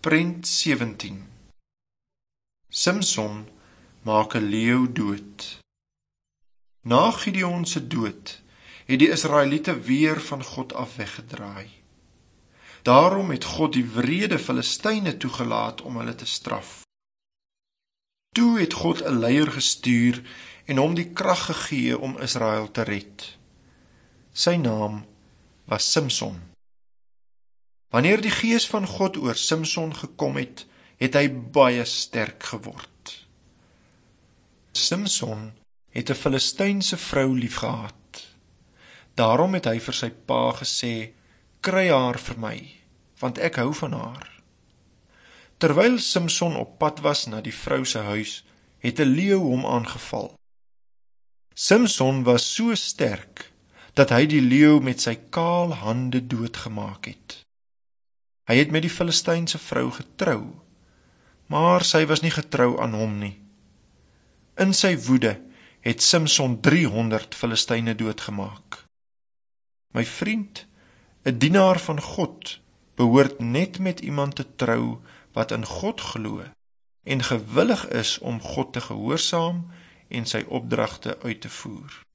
Prent 17. Simson maak 'n leeu dood. Na Gideon se dood het die Israeliete weer van God af weggedraai. Daarom het God die wrede Filistyne toegelaat om hulle te straf. Toe het God 'n leier gestuur en hom die krag gegee om Israel te red. Sy naam was Simson. Wanneer die gees van God oor Simson gekom het, het hy baie sterk geword. Simson het 'n Filistynse vrou liefgehad. Daarom het hy vir sy pa gesê, kry haar vir my, want ek hou van haar. Terwyl Simson op pad was na die vrou se huis, het 'n leeu hom aangeval. Simson was so sterk, dat hy die leeu met sy kaal hande doodgemaak het. Hy het met die Filistynse vrou getrou, maar sy was nie getrou aan hom nie. In sy woede het Simson 300 Filistyne doodgemaak. My vriend, 'n dienaar van God, behoort net met iemand te trou wat in God glo en gewillig is om God te gehoorsaam en sy opdragte uit te voer.